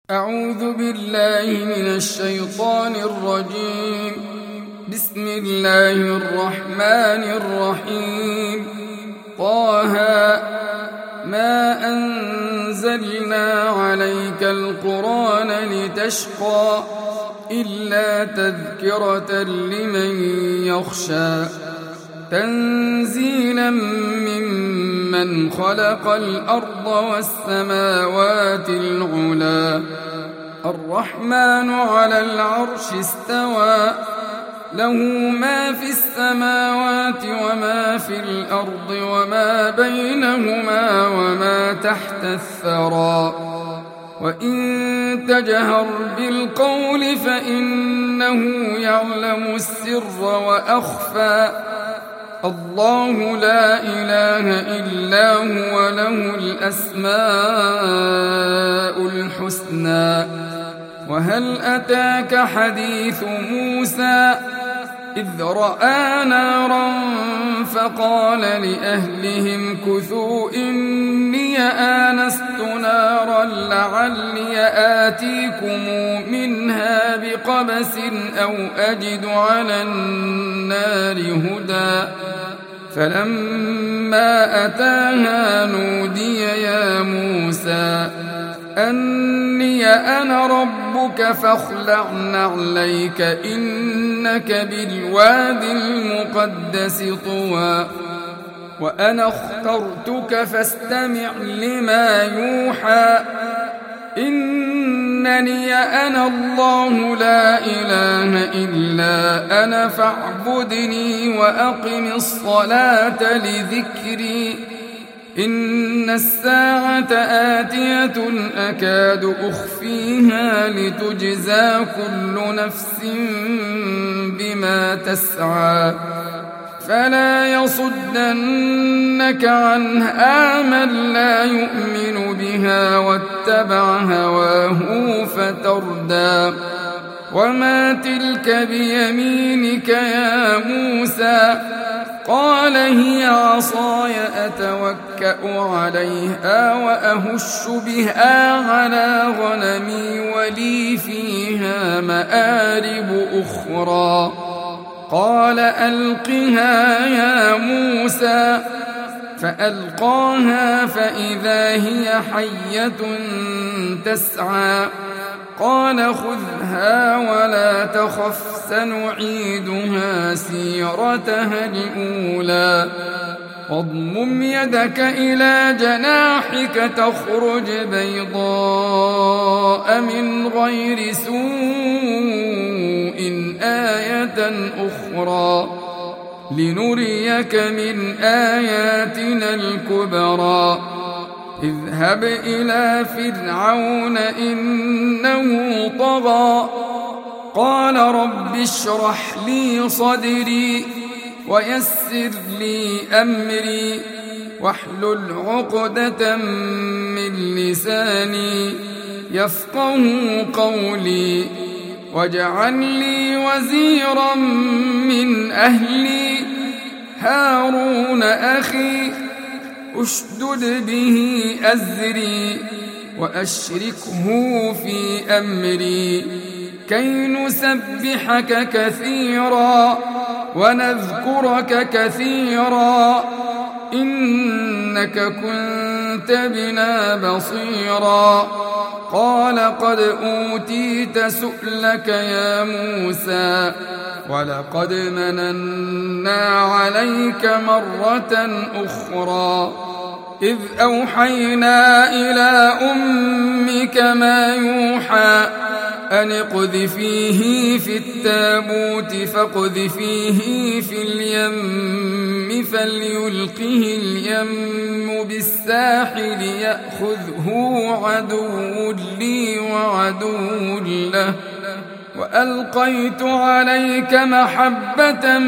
أعوذ بالله من الشيطان الرجيم. بسم الله الرحمن الرحيم. طه ما أنزلنا عليك القرآن لتشقى إلا تذكرة لمن يخشى تنزيلا ممن خلق الأرض والسماوات العلا الرحمن على العرش استوى له ما في السماوات وما في الأرض وما بينهما وما تحت الثرى وإن تجهر بالقول فإنه يعلم السر وأخفى الله لا إله إلا هو له الأسماء الحسنى. وهل أتاك حديث موسى إذ رأى نارا فقال لأهلهم كثوا إني آنست نارا لعلي آتيكم منها بقبس أو أجد على النار هدى فلما أتاها نودي يا موسى أني أنا ربك فاخلع نعليك إنك بالواد المقدس طوى وأنا اخترتك فاستمع لما يوحى إنني أنا الله لا إله إلا أنا فاعبدني وأقم الصلاة لذكري إن الساعة آتية أكاد أخفيها لتجزى كل نفس بما تسعى فلا يصدنك عنها من لا يؤمن بها واتبع هواه فتردى وما تلك بيمينك يا موسى قال هي عصاي أتوكأ عليها وأهش بها على غنمي ولي فيها مآرب أخرى قال ألقها يا موسى فألقاها فإذا هي حية تسعى قال خذها ولا تخف سنعيدها سيرتها الأولى واضمم يدك إلى جناحك تخرج بيضاء من غير سوء آية أخرى لنريك من آياتنا الكبرى اذهب إلى فرعون إنه طغى قال رب اشرح لي صدري ويسر لي أمري واحلل عقدة من لساني يفقه قولي واجعل لي وزيرا من أهلي هارون أخي أشدد به أزري وأشركه في أمري كي نسبحك كثيرا ونذكرك كثيرا إنك كنت بنا بصيرا قال قد أوتيت سؤلك يا موسى ولقد مننا عليك مرة أخرى إذ أوحينا إلى أمك ما يوحى أن اقذفيه في التابوت فاقذفيه في اليم فليلقه اليم بالساحل يأخذه عدو لي وعدو له وألقيت عليك محبة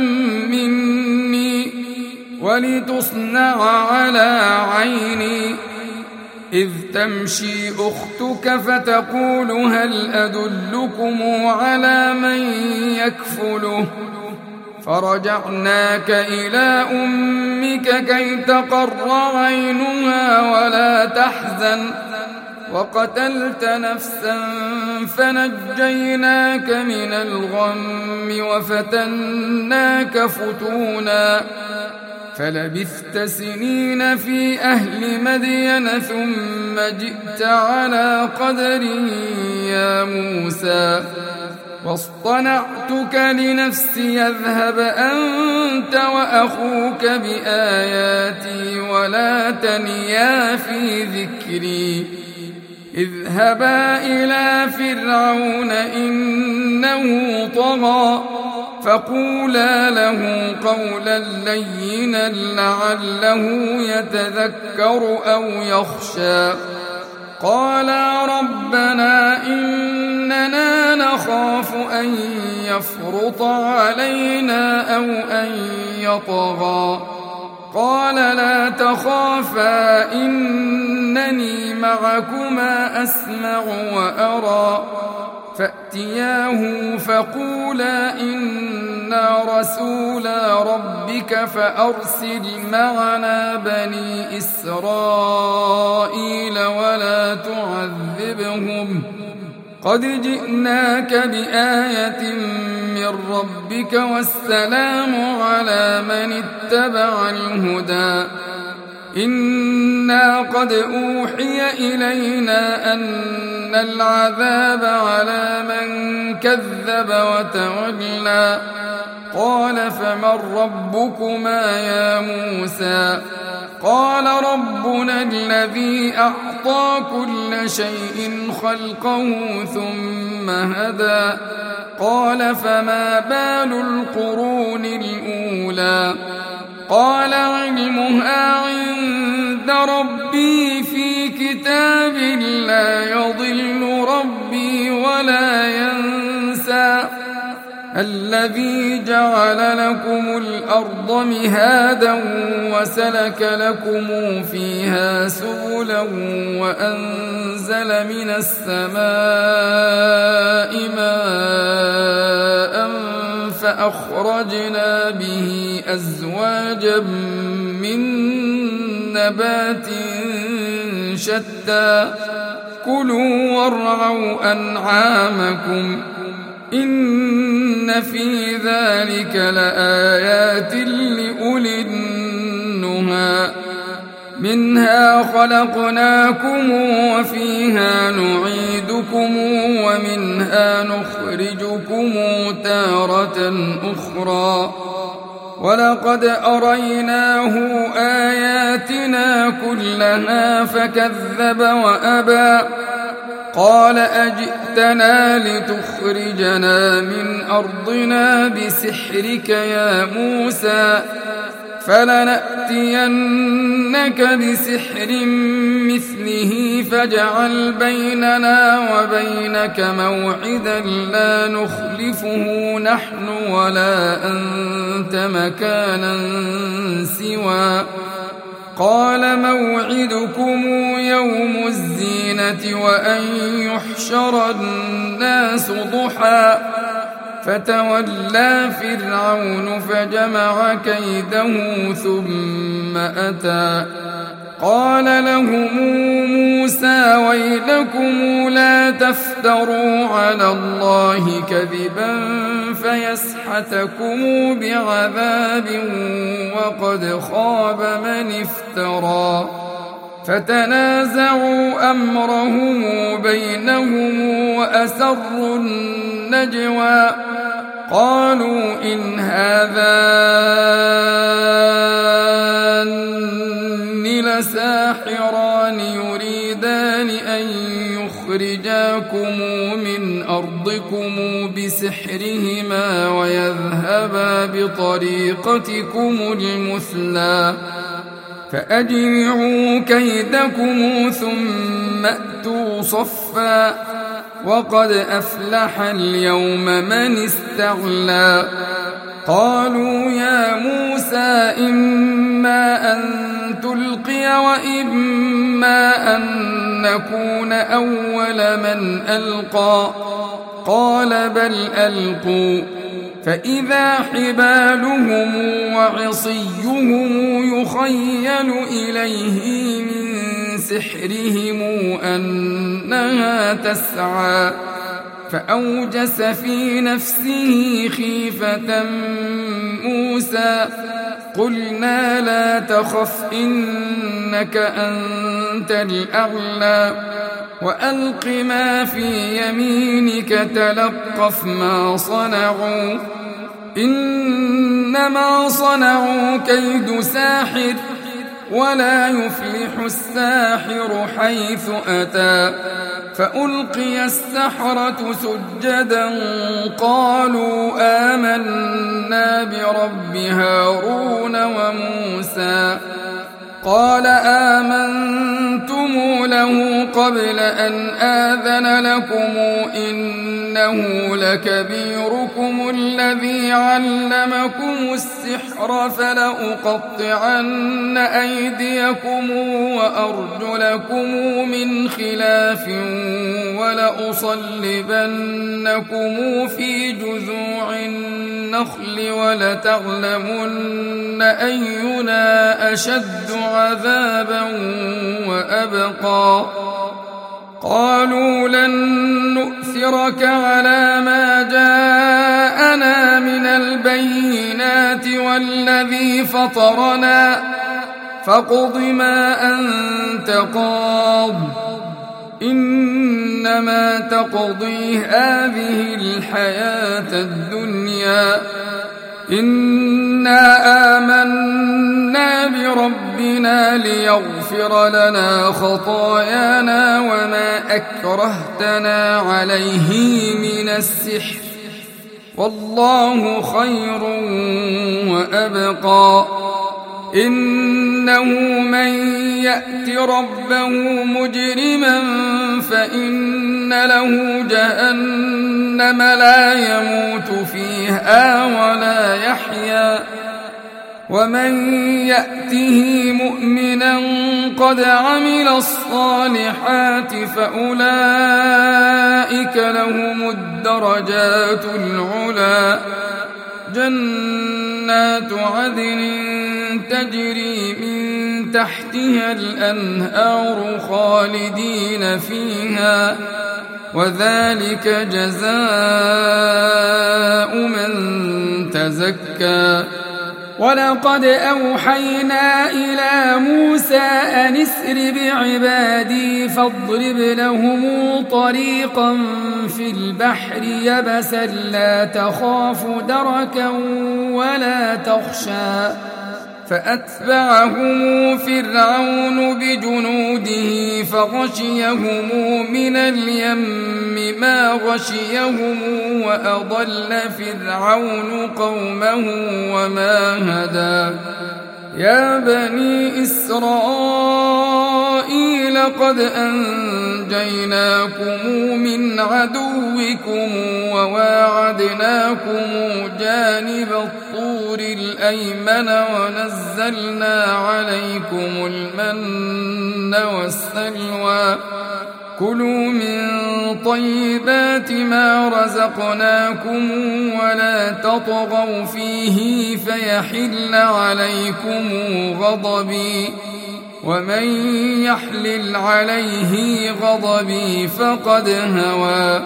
مني ولتصنع على عيني إذ تمشي أختك فتقول هل أدلكم على من يكفله فرجعناك إلى أمك كي تقر عينها ولا تحزن وقتلت نفسا فنجيناك من الغم وفتناك فتونا فلبثت سنين في أهل مدين ثم جئت على قدر يا موسى واصطنعتك لنفسي اذهب أنت وأخوك بآياتي ولا تنيا في ذكري اذهبا إلى فرعون إنه طغى فقولا له قولا لينا لعله يتذكر أو يخشى قالا ربنا إننا نخاف أن يفرط علينا أو أن يطغى قال لا تخافا إنني معكما أسمع وأرى فأتياه فقولا إنا رسولا ربك فأرسل معنا بني إسرائيل ولا تعذبهم قد جئناك بآية من ربك والسلام على من اتبع الهدى إنا قد أوحي إلينا أن العذاب على من كذب وتولى قال فمن ربكما يا موسى قال ربنا الذي أعطى كل شيء خلقه ثم هدى قال فما بال القرون الأولى قال علمها عند ربي في كتاب لا يضل ربي ولا ينسى الذي جعل لكم الأرض مهادا وسلك لكم فيها سبلا وأنزل من السماء ماء فأخرجنا به أزواجا من نبات شتى كلوا وارعوا أنعامكم إن في ذلك لآيات لأولي النهى منها خلقناكم وفيها نعيدكم ومنها نخرجكم تارة أخرى ولقد أريناه آياتنا كلها فكذب وأبى قال أجئتنا لتخرجنا من أرضنا بسحرك يا موسى فلنأتينك بسحر مثله فاجعل بيننا وبينك موعدا لا نخلفه نحن ولا أنت مكانا سوى قال موعدكم يوم الزينة وأن يحشر الناس ضحى فتولى فرعون فجمع كيده ثم أتى قال لهم موسى ويلكم لا تفتروا على الله كذبا فيسحتكم بعذاب وقد خاب من افترى فتنازعوا أمرهم بينهم وأسروا النجوى قالوا إن هذان لساحران يريدان أن يخرجاكم من أرضكم بسحرهما ويذهبا بطريقتكم المثلى فأجمعوا كيدكم ثم أتوا صفا وقد أفلح اليوم من استعلى قالوا يا موسى إما أن تلقي وإما أن نكون أول من ألقى قال بل ألقوا فإذا حبالهم وعصيهم يخيل إليه من سحرهم أنها تسعى فأوجس في نفسه خيفة موسى قلنا لا تخف إنك أنت الأعلى وألق ما في يمينك تلقف ما صنعوا إنما صنعوا كيد ساحر ولا يفلح الساحر حيث أتى فألقي السحرة سجدا قالوا آمنا برب هارون وموسى قال آمنتم له قبل أن آذن لكم إنه لكبيركم الذي علمكم السحر فلأقطعن أيديكم وأرجلكم من خلاف ولأصلبنكم في جذوع النخل ولتعلمن أينا أشد عذابا وأبقى قالوا لن نؤثرك على ما جاءنا من البينات والذي فطرنا فاقض ما أنت قاض إنما تقضي هذه الحياة الدنيا إنا آمنا بربنا ليغفر لنا خطايانا وما أكرهتنا عليه من السحر والله خير وأبقى إنه من يأت ربه مجرما فإن له جهنم لا يموت فيها ولا يحيا ومن يأته مؤمنا قد عمل الصالحات فأولئك لهم الدرجات العلى جنات عدن تجري من تحتها الأنهار خالدين فيها وذلك جزاء من تزكى ولقد أوحينا إلى موسى أن اسر بعبادي فاضرب لهم طريقا في البحر يبسا لا تخاف دركا ولا تخشى فأتبعهم فرعون بجنوده فغشيهم من اليم ما غشيهم وأضل فرعون قومه وما هدى يا بني إسرائيل قد أنجيناكم من عدوكم وواعدناكم جانب الطور الأيمن ونزلنا عليكم المن والسلوى كلوا من طيبات ما رزقناكم ولا تطغوا فيه فيحل عليكم غضبي ومن يحلل عليه غضبي فقد هوى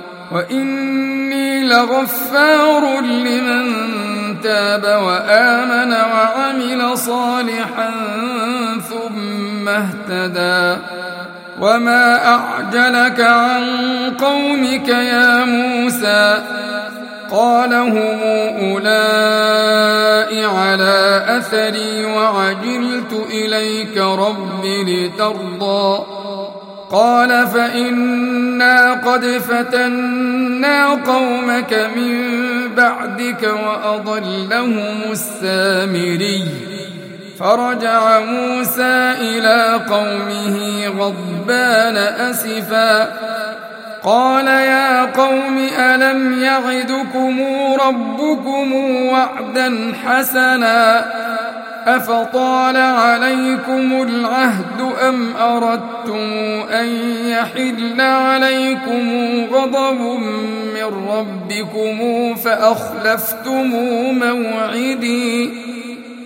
وإني لغفار لمن تاب وآمن وعمل صالحا ثم اهتدى وما أعجلك عن قومك يا موسى قال هم أولئك على أثري وعجلت إليك رب لترضى قال فإنا قد فتنا قومك من بعدك وأضلهم السامري فرجع موسى إلى قومه غضبان أسفا قال يا قوم ألم يعدكم ربكم وعدا حسنا أفطال عليكم العهد أم أردتم أن يحل عليكم غضب من ربكم فأخلفتم موعدي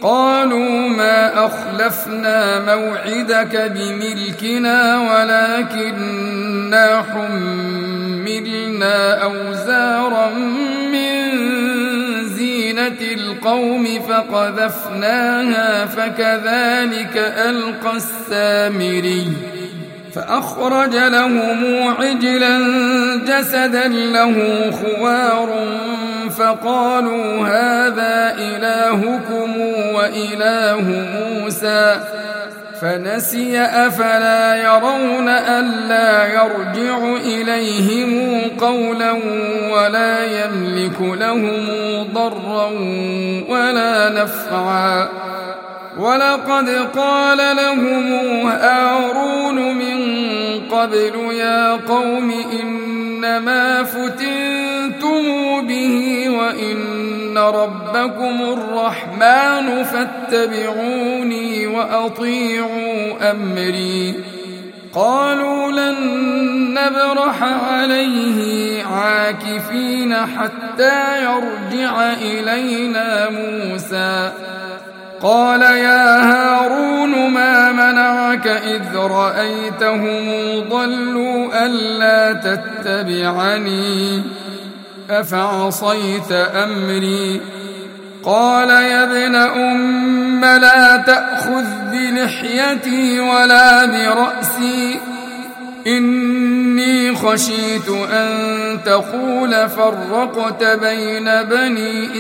قالوا ما أخلفنا موعدك بملكنا ولكننا حملنا أوزارا من زينة القوم فقذفناها فكذلك ألقى السامري فأخرج لهم عجلا جسدا له خوار فقالوا هذا إلهكم وإله موسى فنسي أفلا يرون ألا يرجع إليهم قولا ولا يملك لهم ضرا ولا نفعا ولقد قال لهم هارون من قبل يا قوم إنما فتنتم به وإن ربكم الرحمن فاتبعوني وأطيعوا أمري قالوا لن نبرح عليه عاكفين حتى يرجع إلينا موسى قال يا هارون ما منعك إذ رأيتهم ضلوا ألا تتبعني أفعصيت أمري قال يا ابن أم لا تأخذ بلحيتي ولا برأسي إني خشيت أن تقول فرقت بين بني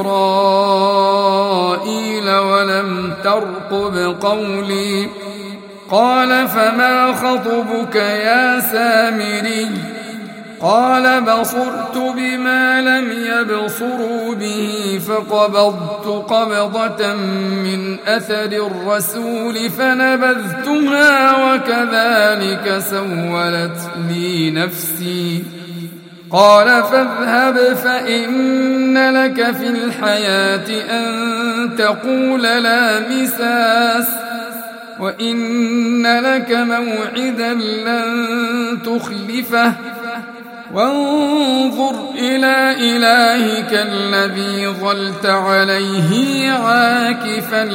إسرائيل ولم ترقب قولي قال فما خطبك يا سامري قال بصرت بما لم يبصروا به فقبضت قبضة من أثر الرسول فنبذتها وكذلك سولت لي نفسي قال فاذهب فإن لك في الحياة أن تقول لا مساس وإن لك موعدا لن تخلفه وانظر إلى إلهك الذي ظلت عليه عاكفا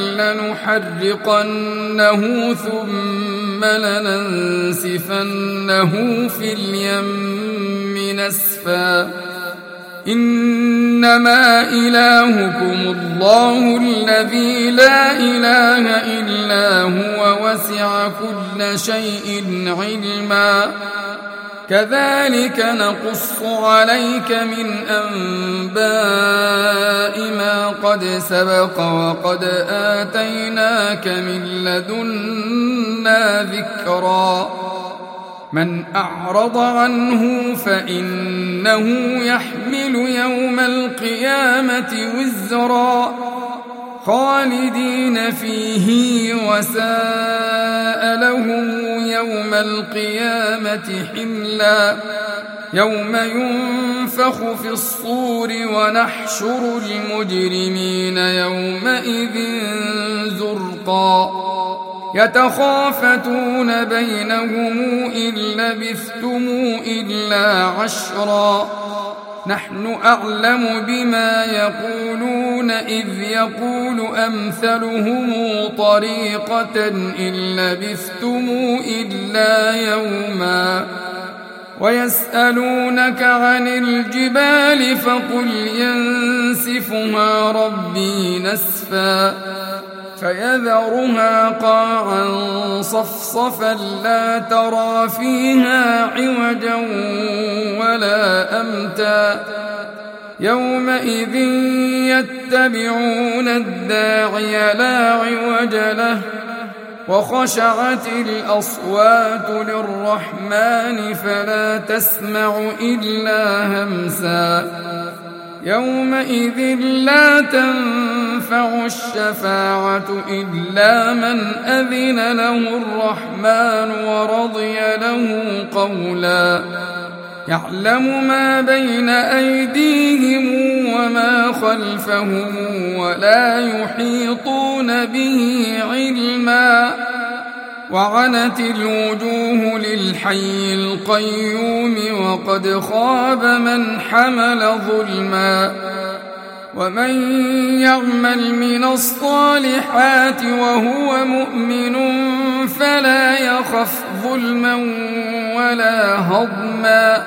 لنحرقنه ثم لننسفنه في اليم نسفا إنما إلهكم الله الذي لا إله إلا هو وسع كل شيء علما كذلك نقص عليك من أنباء ما قد سبق وقد آتيناك من لدنا ذكرا من أعرض عنه فإنه يحمل يوم القيامة وزرا خالدين فيه وساء لهم يوم القيامة حملا يوم ينفخ في الصور ونحشر المجرمين يومئذ زرقا يتخافتون بينهم إن لبثتم إلا عشرا نحن أعلم بما يقولون إذ يقول أمثلهم طريقة إن لبثتم إلا يوما ويسألونك عن الجبال فقل ينسفها ربي نسفا فيذرها قاعا صفصفا لا ترى فيها عوجا ولا أمتا يومئذ يتبعون الداعي لا عوج له وخشعت الأصوات للرحمن فلا تسمع إلا همسا يومئذ لا تنفع الشفاعة إلا من أذن له الرحمن ورضي له قولا يعلم ما بين أيديهم وما خلفهم ولا يحيطون به علما وعنت الوجوه للحي القيوم وقد خاب من حمل ظلما ومن يعمل من الصالحات وهو مؤمن فلا يخف ظلما ولا هضما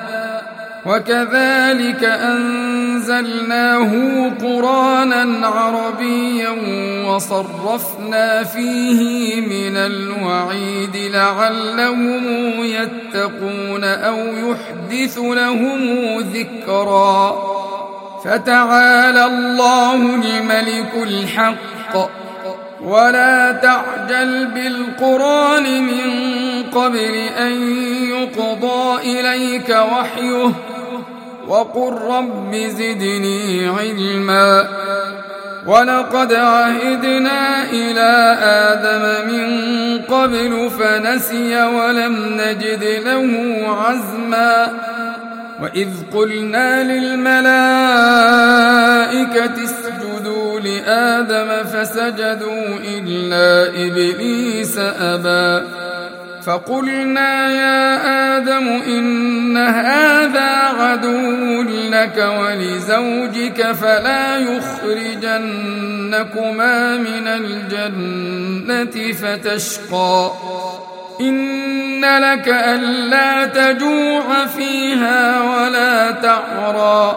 وكذلك أنزلناه قرآنا عربيا وصرفنا فيه من الوعيد لعلهم يتقون أو يحدث لهم ذكرا فتعالى الله الملك الحق ولا تعجل بالقرآن من قبل أن يقضى إليك وحيه وقل رب زدني علما ولقد عهدنا إلى آدم من قبل فنسي ولم نجد له عزما وإذ قلنا للملائكة اسجدوا لآدم فسجدوا إلا إبليس أبى فقلنا يا آدم إن هذا عدو لك ولزوجك فلا يخرجنكما من الجنة فتشقى إن لك ألا تجوع فيها ولا تعرى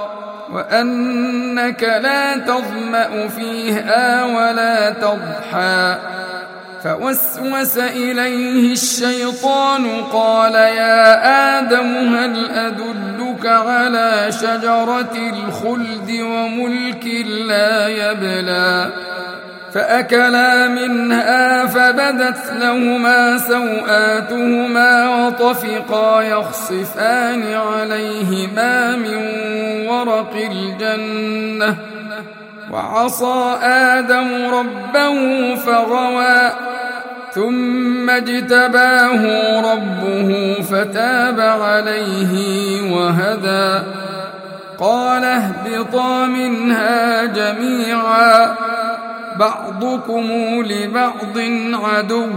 وأنك لا تظمأ فيها ولا تضحى فوسوس إليه الشيطان قال يا آدم هل أدلك على شجرة الخلد وملك لا يبلى فأكلا منها فبدت لهما سوآتهما وطفقا يخصفان عليهما من ورق الجنة وعصى آدم ربه فغوى ثم اجتباه ربه فتاب عليه وهدى قال اهبطا منها جميعا بعضكم لبعض عدو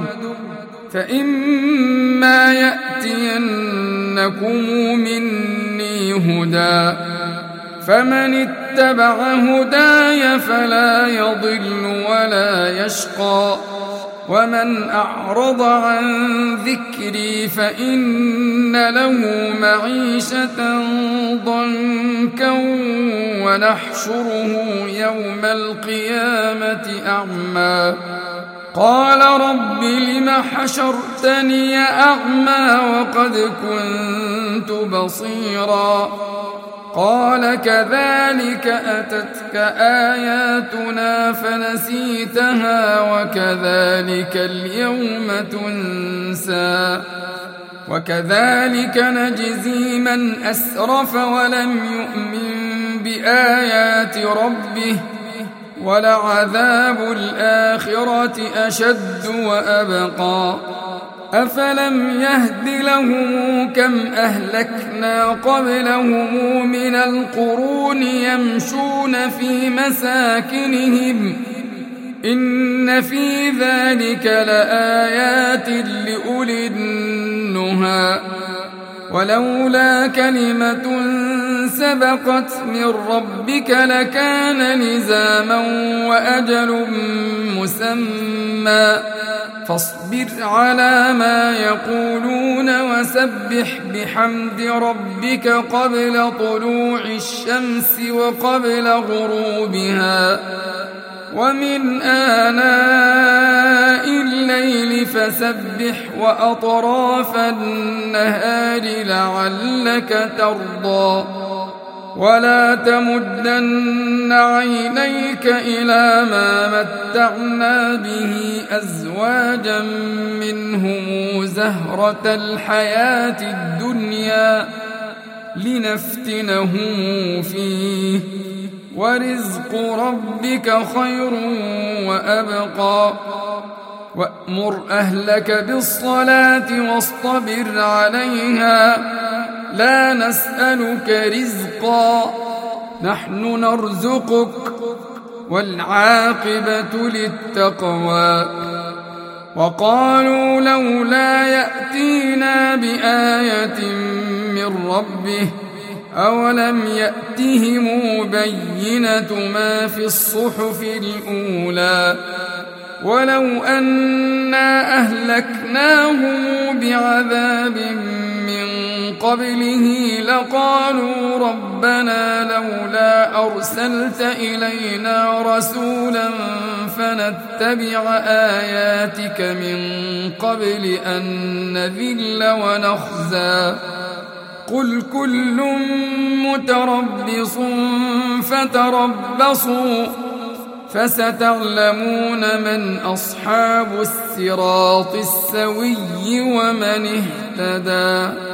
فإما يأتينكم مني هدى فمن اتبع هداي فلا يضل ولا يشقى ومن أعرض عن ذكري فإن له معيشة ضنكا ونحشره يوم القيامة أعمى قال رب لم حشرتني أعمى وقد كنت بصيرا قال كذلك أتتك آياتنا فنسيتها وكذلك اليوم تنسى وكذلك نجزي من أسرف ولم يؤمن بآيات ربه ولعذاب الآخرة أشد وأبقى أفلم يهد لهم كم أهلكنا قبلهم من القرون يمشون في مساكنهم إن في ذلك لآيات لأولي النهى ولولا كلمة سبقت من ربك لكان لزاما وأجل مسمى فاصبر على ما يقولون وسبح بحمد ربك قبل طلوع الشمس وقبل غروبها ومن آناء الليل فسبح وأطراف النهار لعلك ترضى ولا تمدن عينيك إلى ما متعنا به أزواجا منهم زهرة الحياة الدنيا لنفتنهم فيه ورزق ربك خير وأبقى وأمر أهلك بالصلاة واصطبر عليها لا نسألك رزقا نحن نرزقك والعاقبة للتقوى وقالوا لولا يأتينا بآية من ربه أولم يأتهم بينة ما في الصحف الأولى ولو أنا أهلكناهم بعذاب من قبله لقالوا ربنا لولا أرسلت إلينا رسولا فنتبع آياتك من قبل أن نذل ونخزى قل كل متربص فتربصوا فستعلمون من أصحاب الصراط السوي ومن اهتدى.